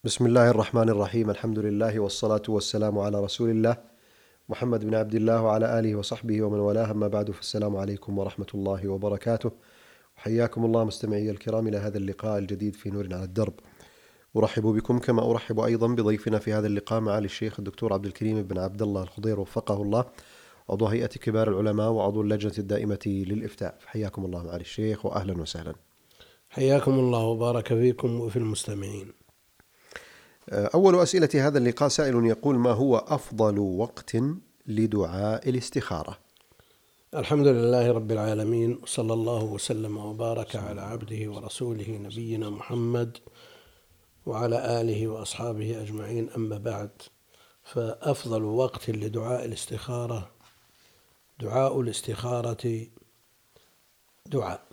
بسم الله الرحمن الرحيم. الحمد لله والصلاة والسلام على رسول الله محمد بن عبد الله وعلى آله وصحبه ومن والاه، أما بعد، فالسلام عليكم ورحمة الله وبركاته. وحياكم الله مستمعي الكرام إلى هذا اللقاء الجديد في نور على الدرب. أرحب بكم كما أرحب أيضا بضيفنا في هذا اللقاء معالي الشيخ الدكتور عبد الكريم بن عبد الله الخضير وفقه الله، عضو هيئة كبار العلماء وعضو اللجنة الدائمة للإفتاء. حياكم الله معالي الشيخ وأهلا وسهلا. حياكم الله وبارك فيكم وفي المستمعين. أول أسئلة هذا اللقاء سائل يقول: ما هو أفضل وقت لدعاء الاستخارة؟ الحمد لله رب العالمين، وصلى الله وسلم وبارك على عبده ورسوله نبينا محمد وعلى آله وأصحابه أجمعين، أما بعد، فأفضل وقت لدعاء الاستخارة دعاء الاستخارة دعاء،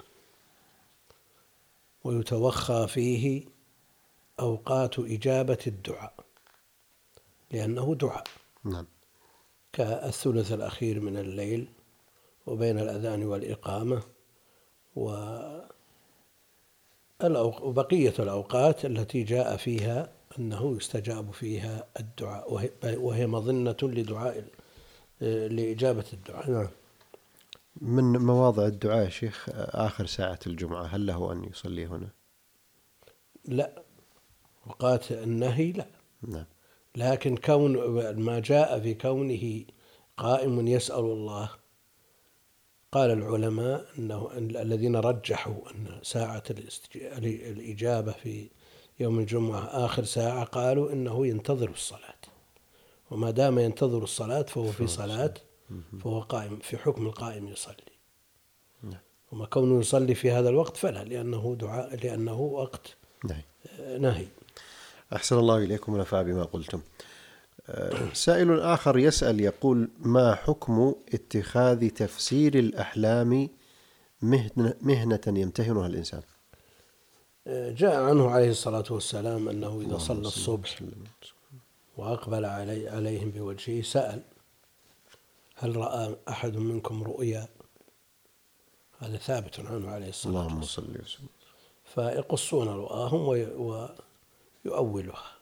ويتوخى فيه أوقات إجابة الدعاء لأنه دعاء. نعم. كالثلث الأخير من الليل وبين الأذان والإقامة وبقية الأوقات التي جاء فيها أنه يستجاب فيها الدعاء، وهي مظنة لإجابة الدعاء. نعم. من مواضع الدعاء يا شيخ آخر ساعة الجمعة، هل له أن يصلي هنا؟ لا، أوقات النهي لا. نعم. لكن كون ما جاء في كونه قائم يسأل الله، قال العلماء أنه الذين رجحوا أن ساعة الإجابة في يوم الجمعة آخر ساعة، قالوا إنه ينتظر الصلاة، وما دام ينتظر الصلاة فهو في صلاة، فهو قائم في حكم القائم يصلي. وما كونه يصلي في هذا الوقت فلا، لأنه دعاء، لأنه وقت نهي. أحسن الله إليكم ونفع بما قلتم. سائل آخر يسأل يقول: ما حكم اتخاذ تفسير الأحلام مهنة يمتهنها الإنسان؟ جاء عنه عليه الصلاة والسلام أنه إذا صلى الصبح وأقبل عليهم بوجهه سأل: هل رأى أحد منكم رؤيا؟ هذا ثابت عنه عليه الصلاة والسلام. فيقصون رؤاهم ويؤولها،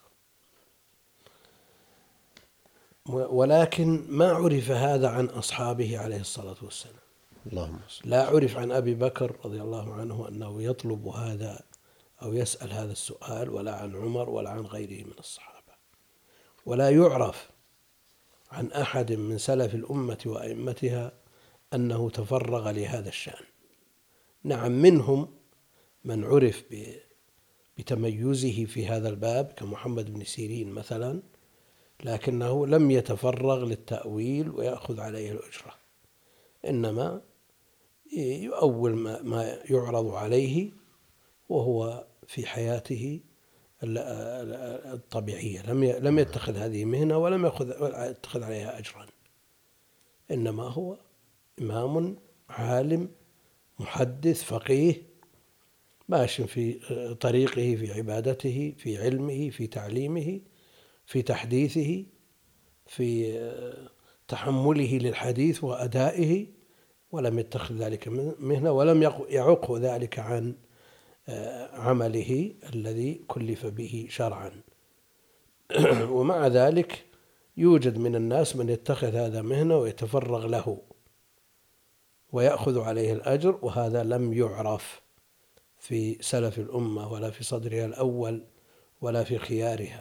ولكن ما عرف هذا عن أصحابه عليه الصلاة والسلام. لا عرف عن أبي بكر رضي الله عنه أنه يطلب هذا أو يسأل هذا السؤال، ولا عن عمر ولا عن غيره من الصحابة، ولا يعرف عن أحد من سلف الأمة وأئمتها أنه تفرغ لهذا الشأن. نعم، منهم من عرف بتميزه في هذا الباب كمحمد بن سيرين مثلا، لكنه لم يتفرغ للتأويل ويأخذ عليه الأجرة، إنما يؤول ما يعرض عليه وهو في حياته الطبيعية. لم يتخذ هذه مهنة ولم يتخذ عليها أجرا، إنما هو إمام عالم محدث فقيه ماشٍ في طريقه، في عبادته، في علمه، في تعليمه، في تحديثه، في تحمله للحديث وأدائه، ولم يتخذ ذلك مهنة، ولم يعق ذلك عن عمله الذي كلف به شرعا. ومع ذلك يوجد من الناس من يتخذ هذا مهنة ويتفرغ له ويأخذ عليه الأجر، وهذا لم يعرف في سلف الأمة ولا في صدرها الأول ولا في خيارها.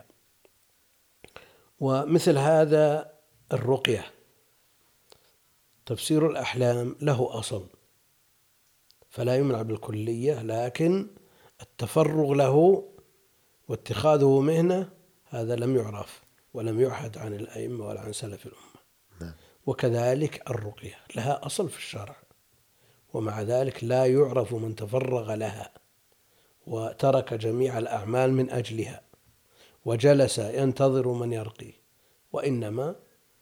ومثل هذا الرقية، تفسير الأحلام له أصل فلا يمنع بالكلية، لكن التفرغ له واتخاذه مهنة هذا لم يعرف ولم يعهد عن الأئمة ولا عن سلف الأمة. وكذلك الرقية لها أصل في الشرع، ومع ذلك لا يعرف من تفرغ لها وترك جميع الأعمال من أجلها وجلس ينتظر من يرقي، وإنما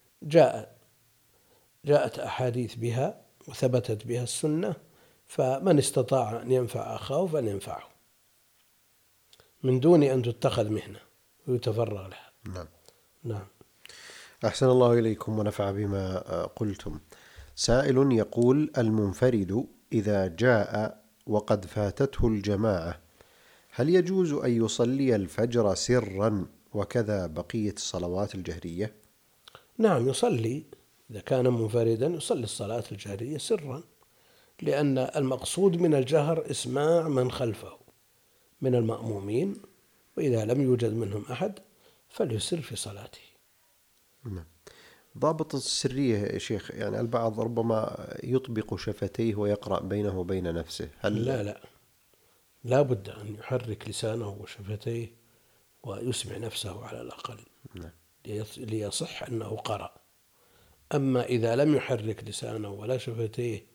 جاءت أحاديث بها وثبتت بها السنة، فمن استطاع أن ينفع أخاه فلينفعه من دون أن تتخذ مهنة ويتفرغ لها. نعم. أحسن الله إليكم ونفع بما قلتم. سائل يقول: المنفرد إذا جاء وقد فاتته الجماعة، هل يجوز أن يصلي الفجر سرا وكذا بقية الصلوات الجهرية؟ نعم، يصلي إذا كان منفردا يصلي الصلاة الجهرية سرا، لأن المقصود من الجهر إسماع من خلفه من المأمومين، وإذا لم يوجد منهم أحد فليسر في صلاته. نعم. ضابط السرية يا شيخ، يعني البعض ربما يطبق شفتيه ويقرأ بينه وبين نفسه، هل لا بد أن يحرك لسانه وشفتيه ويسمع نفسه على الأقل نعم. ليصح أنه قرأ. أما إذا لم يحرك لسانه ولا شفتيه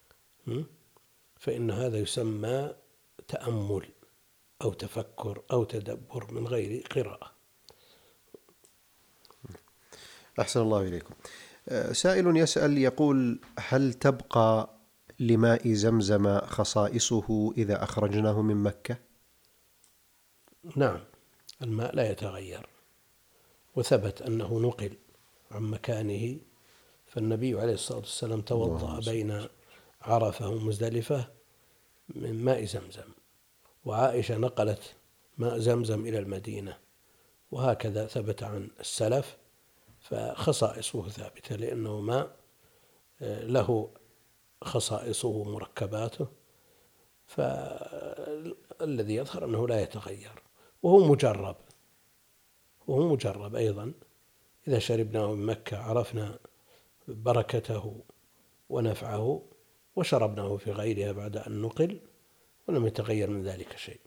فإن هذا يسمى تأمل أو تفكر أو تدبر من غير قراءة. أحسن الله إليكم. سائل يسأل يقول: هل تبقى لماء زمزم خصائصه إذا أخرجناه من مكة؟ نعم، الماء لا يتغير، وثبت أنه نقل عن مكانه، فالنبي عليه الصلاة والسلام توضأ بين عرفة ومزدلفة من ماء زمزم، وعائشة نقلت ماء زمزم إلى المدينة، وهكذا ثبت عن السلف، فخصائصه ثابتة لأنه ماء له خصائصه ومركباته، فالذي يظهر أنه لا يتغير، وهو مجرب أيضا. إذا شربناه من مكة عرفنا بركته ونفعه، وشربناه في غيرها بعد أن نقل ولم يتغير من ذلك شيء.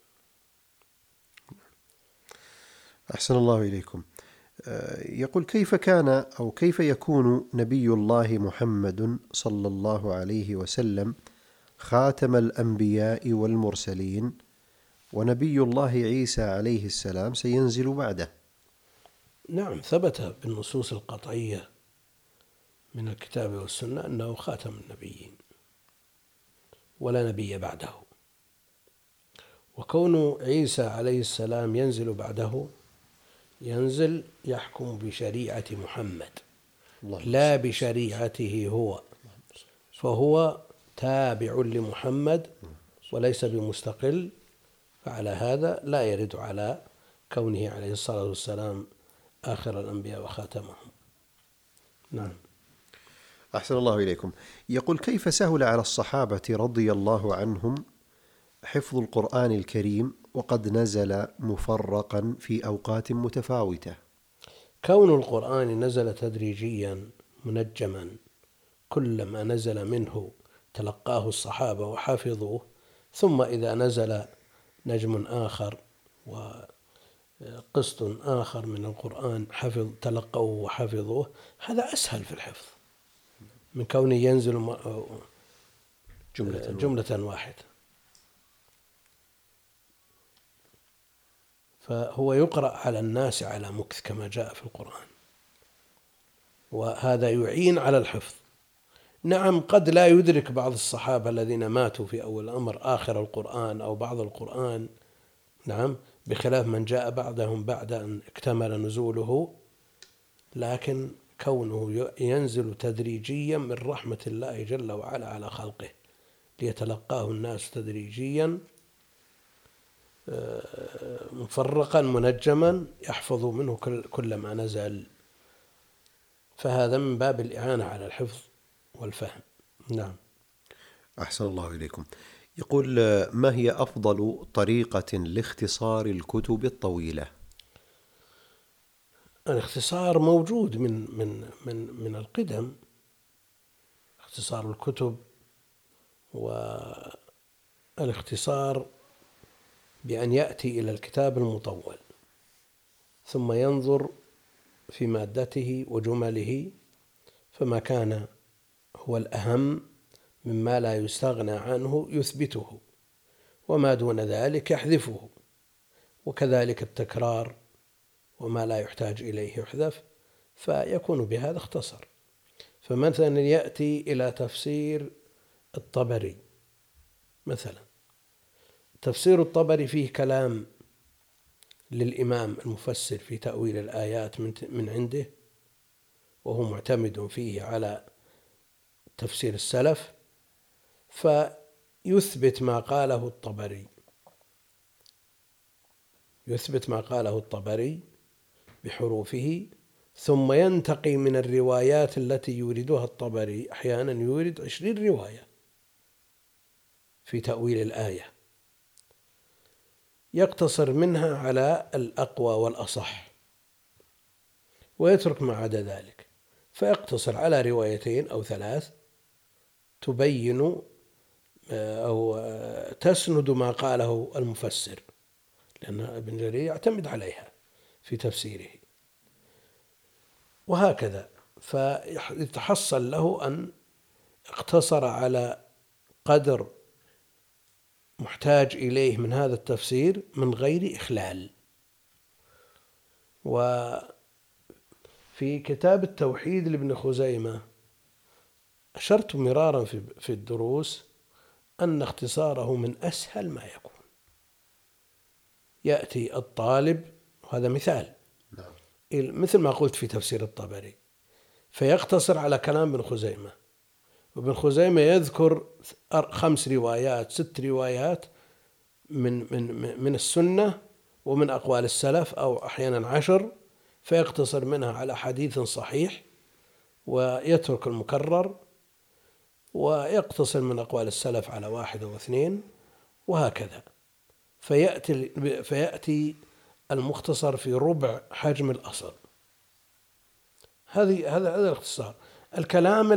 أحسن الله إليكم. يقول: كيف كان أو كيف يكون نبي الله محمد صلى الله عليه وسلم خاتم الأنبياء والمرسلين، ونبي الله عيسى عليه السلام سينزل بعده؟ نعم، ثبت بالنصوص القطعية من الكتاب والسنة أنه خاتم النبيين ولا نبي بعده، وكون عيسى عليه السلام ينزل بعده ينزل يحكم بشريعة محمد لا بشريعته هو، فهو تابع لمحمد وليس بمستقل، فعلى هذا لا يرد على كونه عليه الصلاة والسلام آخر الأنبياء وخاتمهم. نعم. أحسن الله إليكم. يقول: كيف سهل على الصحابة رضي الله عنهم حفظ القرآن الكريم وقد نزل مفرقا في أوقات متفاوتة؟ كون القرآن نزل تدريجيا منجما، كلما نزل منه تلقاه الصحابة وحفظوه، ثم إذا نزل نجم آخر وقسط آخر من القرآن تلقوه وحفظوه، هذا أسهل في الحفظ من كونه ينزل جملة واحدة. فهو يقرأ على الناس على مكث كما جاء في القرآن، وهذا يعين على الحفظ. نعم، قد لا يدرك بعض الصحابة الذين ماتوا في أول الأمر آخر القرآن أو بعض القرآن، نعم، بخلاف من جاء بعدهم بعد أن اكتمل نزوله، لكن كونه ينزل تدريجيا من رحمة الله جل وعلا على خلقه ليتلقاه الناس تدريجيا مفرقا منجما يحفظ منه كل ما نزل، فهذا من باب الإعانة على الحفظ والفهم. نعم. أحسن الله إليكم. يقول: ما هي أفضل طريقة لاختصار الكتب الطويلة؟ الاختصار موجود من القدم، اختصار الكتب، والاختصار بأن يأتي إلى الكتاب المطول ثم ينظر في مادته وجمله، فما كان هو الأهم مما لا يستغنى عنه يثبته، وما دون ذلك يحذفه، وكذلك التكرار، وما لا يحتاج إليه يحذف، فيكون بهذا اختصر. فمثلا يأتي إلى تفسير الطبري، مثلا تفسير الطبري فيه كلام للإمام المفسر في تأويل الآيات من عنده، وهو معتمد فيه على تفسير السلف، فيثبت ما قاله الطبري يثبت ما قاله الطبري بحروفه، ثم ينتقي من الروايات التي يوردها الطبري. أحيانا يورد 20 رواية في تأويل الآية، يقتصر منها على الأقوى والأصح ويترك ما عدا ذلك، فيقتصر على روايتين أو 3 تبين أو تسند ما قاله المفسر، لأن ابن جرير يعتمد عليها في تفسيره، وهكذا. فيتحصل له أن اقتصر على قدر محتاج إليه من هذا التفسير من غير إخلال. وفي كتاب التوحيد لابن خزيمة أشرت مرارا في الدروس أن اختصاره من أسهل ما يكون. يأتي الطالب، وهذا مثال مثل ما قلت في تفسير الطبري، فيقتصر على كلام ابن خزيمة، وابن خزيمة يذكر 5 روايات 6 روايات من السنة ومن أقوال السلف، أو أحيانا 10، فيقتصر منها على حديث صحيح ويترك المكرر، ويقتصر من أقوال السلف على 1 أو 2، وهكذا. فيأتي المختصر في ربع حجم الأصل. هذا الاختصار. الكلام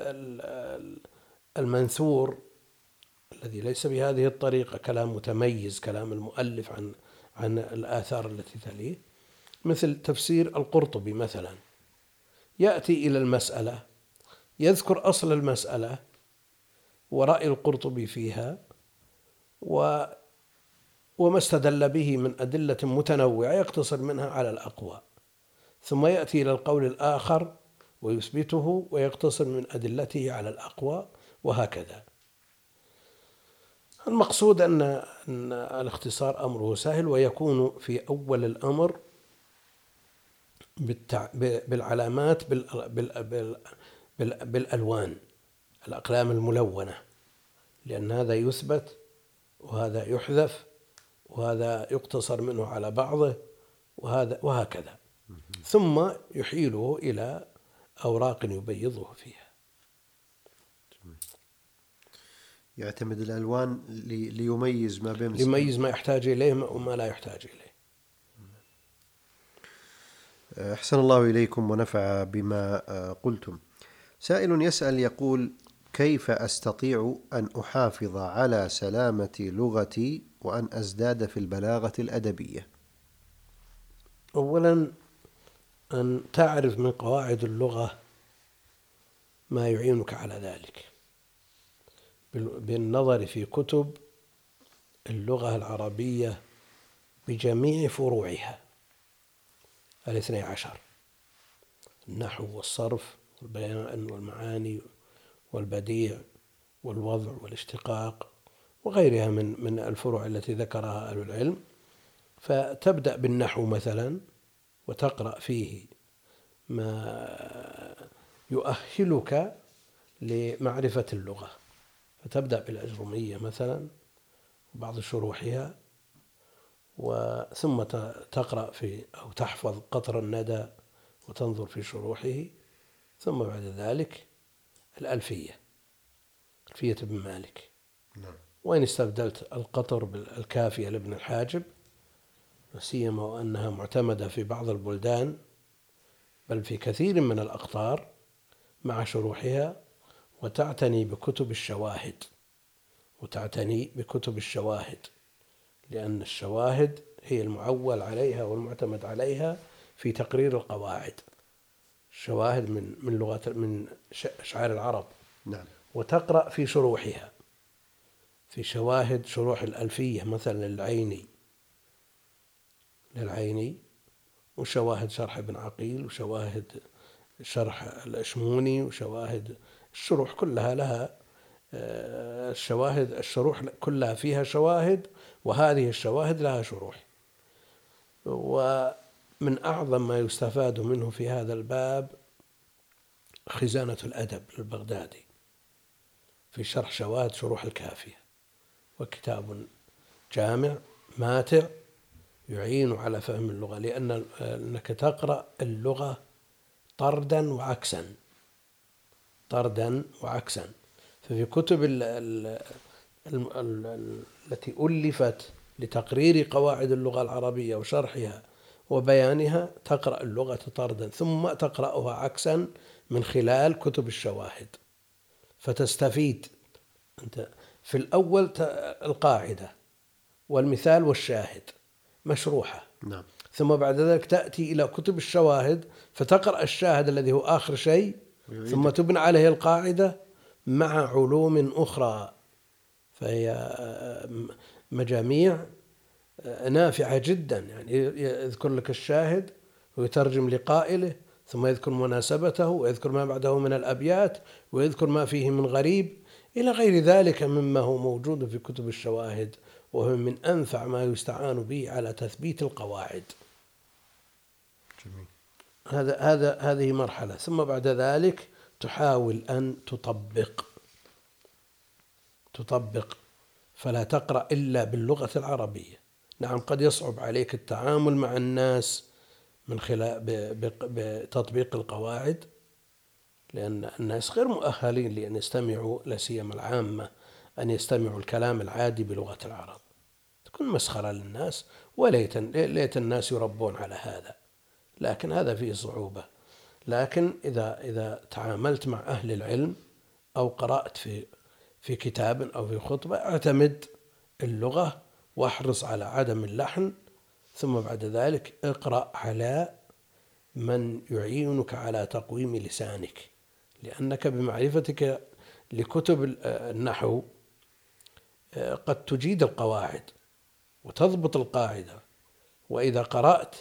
المنثور الذي ليس بهذه الطريقة كلام متميز، كلام المؤلف عن الآثار التي تليه، مثل تفسير القرطبي مثلا، يأتي إلى المسألة يذكر أصل المسألة ورأي القرطبي فيها وما استدل به من أدلة متنوعة، يقتصر منها على الأقوى، ثم يأتي إلى القول الآخر ويثبته ويقتصر من أدلته على الأقوى، وهكذا. المقصود أن الاختصار أمره سهل، ويكون في أول الأمر بالعلامات بالألوان، الأقلام الملونة، لأن هذا يثبت وهذا يحذف وهذا يقتصر منه على بعضه وهكذا، ثم يحيله إلى أوراق يبيضه فيها. يعتمد الألوان ليميز ما بين ليميز ما يحتاج إليه وما لا يحتاج إليه. أحسن الله إليكم ونفع بما قلتم. سائل يسأل يقول: كيف أستطيع أن أحافظ على سلامة لغتي وأن أزداد في البلاغة الأدبية؟ أولا أن تعرف من قواعد اللغة ما يعينك على ذلك، بالنظر في كتب اللغة العربية بجميع فروعها 12، النحو والصرف والبيان والمعاني والبديع والوضع والاشتقاق وغيرها من الفروع التي ذكرها أهل العلم. فتبدأ بالنحو مثلا وتقرأ فيه ما يؤهلك لمعرفة اللغة، فتبدأ بالأجرمية مثلا وبعض شروحها، ثم تقرأ في أو تحفظ قطر الندى وتنظر في شروحه، ثم بعد ذلك الألفية، ألفية ابن مالك. وإن استبدلت القطر بالكافية لابن الحاجب، سيما وأنها معتمدة في بعض البلدان بل في كثير من الأقطار مع شروحها، وتعتني بكتب الشواهد، لأن الشواهد هي المعول عليها والمعتمد عليها في تقرير القواعد. الشواهد من أشعار العرب. نعم. وتقرأ في شروحها، في شروح الألفية مثلا للعيني، وشواهد شرح ابن عقيل، وشواهد شرح الأشموني، وشواهد الشروح كلها لها الشروح كلها فيها شواهد، وهذه الشواهد لها شروح. ومن أعظم ما يستفاد منه في هذا الباب خزانة الأدب للبغدادي في شرح شروح الكافية، وكتاب جامع ماتع يعين على فهم اللغة، لأنك تقرأ اللغة طردا وعكسا، طردا وعكسا. ففي كتب التي ألفت لتقرير قواعد اللغة العربية وشرحها وبيانها تقرأ اللغة طردا، ثم تقرأها عكسا من خلال كتب الشواهد، فتستفيد أنت في الأول القاعدة والمثال والشاهد مشروحة، نعم. ثم بعد ذلك تأتي إلى كتب الشواهد فتقرأ الشاهد الذي هو آخر شيء، ثم تبنى عليه القاعدة مع علوم أخرى، فهي مجاميع نافعة جدا. يعني يذكر لك الشاهد ويترجم لقائله، ثم يذكر مناسبته ويذكر ما بعده من الأبيات ويذكر ما فيه من غريب إلى غير ذلك مما هو موجود في كتب الشواهد، وهو من أنفع ما يستعان به على تثبيت القواعد. جميل. هذه مرحلة. ثم بعد ذلك تحاول أن تطبق، فلا تقرأ إلا باللغة العربية. نعم قد يصعب عليك التعامل مع الناس من خلال بتطبيق القواعد، لأن الناس غير مؤهلين لأن يستمعوا، لا سيما العامة، أن يستمعوا الكلام العادي بلغة العرب، تكون مسخرة للناس، وليت الناس يربون على هذا، لكن هذا فيه صعوبة. لكن إذا تعاملت مع أهل العلم أو قرأت في كتاب أو في خطبة، اعتمد اللغة واحرص على عدم اللحن، ثم بعد ذلك اقرأ على من يعينك على تقويم لسانك، لأنك بمعرفتك لكتب النحو قد تجيد القواعد وتضبط القاعدة، وإذا قرأت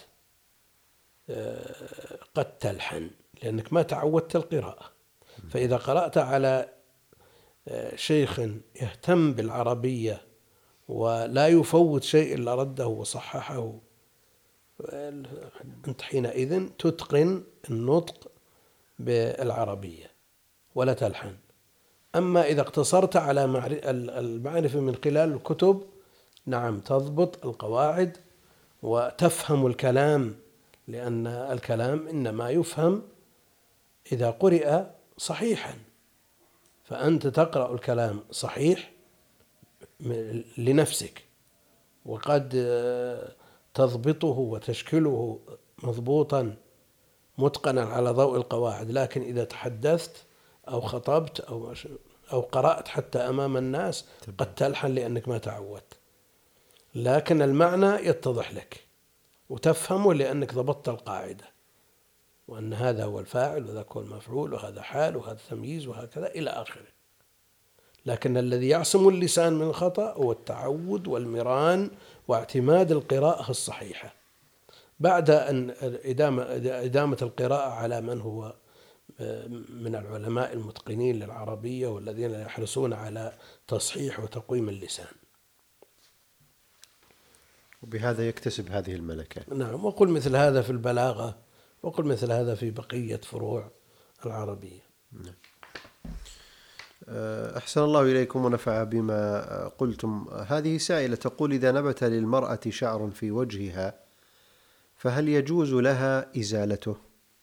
قد تلحن لأنك ما تعودت القراءة. فإذا قرأت على شيخ يهتم بالعربية ولا يفوت شيء إلا رده وصححه، أنت حينئذ تتقن النطق بالعربية ولا تلحن. أما إذا اقتصرت على المعرفة من خلال الكتب، نعم تضبط القواعد وتفهم الكلام، لأن الكلام إنما يفهم إذا قرئ صحيحا، فأنت تقرأ الكلام صحيح لنفسك، وقد تضبطه وتشكله مضبوطا متقنا على ضوء القواعد. لكن إذا تحدثت أو خطبت أو قرأت حتى أمام الناس قد تلحن لأنك ما تعودت، لكن المعنى يتضح لك وتفهمه لأنك ضبطت القاعدة، وأن هذا هو الفاعل وذاك هو المفعول وهذا حال وهذا تمييز وهكذا إلى آخره. لكن الذي يعصم اللسان من الخطأ هو التعود والمران واعتماد القراءة الصحيحة، بعد أن إدامة القراءة على من هو من العلماء المتقنين للعربية والذين يحرصون على تصحيح وتقويم اللسان. وبهذا يكتسب هذه الملكة. نعم. وقل مثل هذا في البلاغة، وقل مثل هذا في بقية فروع العربية. نعم. أحسن الله إليكم ونفع بما قلتم. هذه سائلة تقول: إذا نبت للمرأة شعر في وجهها فهل يجوز لها إزالته؟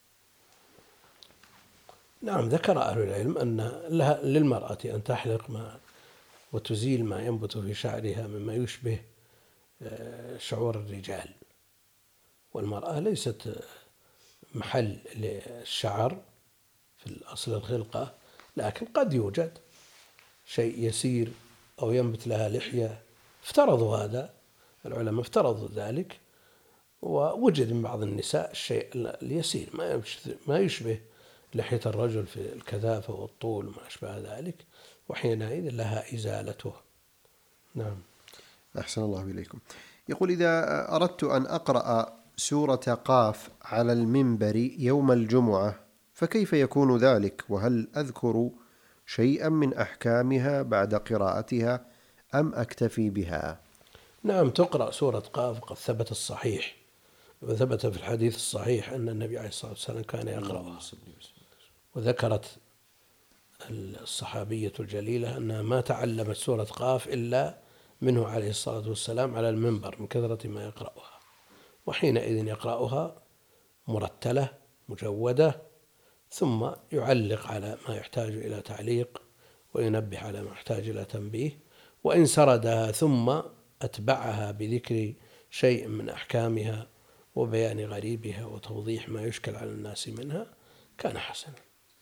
نعم، ذكر أهل العلم أن للمرأة أن تحلق وتزيل ما ينبت في شعرها مما يشبه شعور الرجال، والمرأة ليست محل للشعر في الأصل الخلقة، لكن قد يوجد شيء يسير أو ينبت لها لحية، افترضوا هذا العلماء، افترضوا ذلك، ووجد من بعض النساء الشيء اليسير ما يشبه لحية الرجل في الكثافة والطول وما أشبه ذلك، وحينئذ لها إزالته. نعم. أحسن الله إليكم. يقول: إذا أردت أن أقرأ سورة قاف على المنبر يوم الجمعة فكيف يكون ذلك؟ وهل أذكر شيئا من أحكامها بعد قراءتها أم أكتفي بها؟ نعم، تقرأ سورة قاف، قد ثبت الصحيح وثبت في الحديث الصحيح أن النبي عليه الصلاة والسلام كان يقرأها، وذكرت الصحابية الجليلة أنها ما تعلمت سورة قاف إلا منه عليه الصلاة والسلام على المنبر من كثرة ما يقرأها. وحينئذ يقرأها مرتلة مجودة، ثم يعلق على ما يحتاج إلى تعليق وينبه على ما يحتاج إلى تنبيه، وإن سردها ثم أتبعها بذكر شيء من أحكامها وبيان غريبها وتوضيح ما يشكل على الناس منها كان حسنا.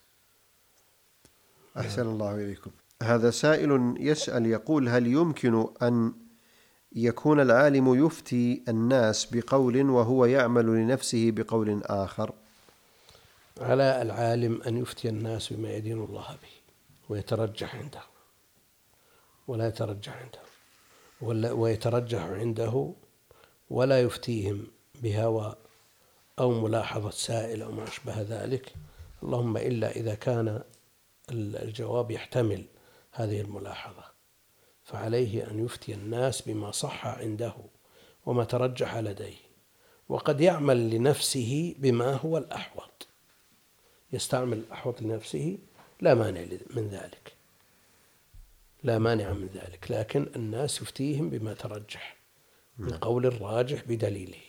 أحسن الله إليكم. هذا سائل يسأل يقول: هل يمكن أن يكون العالم يفتي الناس بقول وهو يعمل لنفسه بقول آخر؟ على العالم أن يفتي الناس بما يدين الله به ويترجح عنده، ولا يترجح عنده ويترجح عنده، ولا يفتيهم بهوى أو ملاحظة سائل أو ما أشبه ذلك، اللهم إلا إذا كان الجواب يحتمل هذه الملاحظة، فعليه أن يفتي الناس بما صح عنده وما ترجح لديه، وقد يعمل لنفسه بما هو الأحوط، يستعمل الأحوط لنفسه، لا مانع من ذلك، لا مانع من ذلك، لكن الناس يفتيهم بما ترجح من قول الراجح بدليله،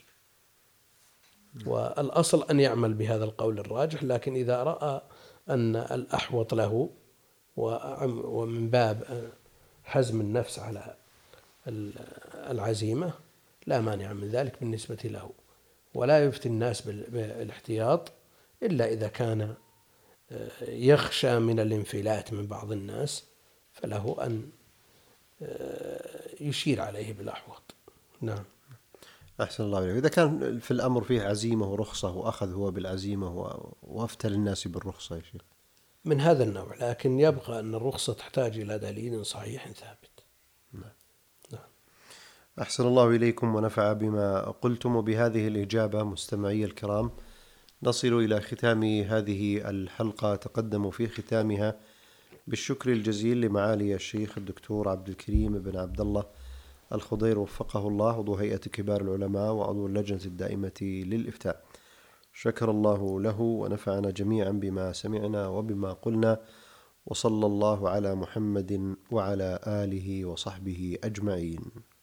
والأصل أن يعمل بهذا القول الراجح، لكن إذا رأى أن الأحوط له ومن باب حزم النفس على العزيمة لا مانع من ذلك بالنسبة له، ولا يفتي الناس بالاحتياط إلا إذا كان يخشى من الانفلات من بعض الناس، فله أن يشير عليه بالأحوط. نعم. أحسن الله عليك. إذا كان في الأمر فيه عزيمة ورخصة وأخذ هو بالعزيمة وأفتى للناس بالرخصة يا شيخ، من هذا النوع، لكن يبقى أن الرخصة تحتاج إلى دليل صحيح ثابت. نعم. أحسن الله إليكم ونفع بما قلتم. وبهذه الإجابة مستمعي الكرام نصل إلى ختام هذه الحلقة. تقدم في ختامها بالشكر الجزيل لمعالي الشيخ الدكتور عبد الكريم بن عبد الله الخضير وفقه الله، عضو هيئة كبار العلماء وعضو اللجنة الدائمة للإفتاء. شكر الله له ونفعنا جميعا بما سمعنا وبما قلنا، وصلى الله على محمد وعلى آله وصحبه أجمعين.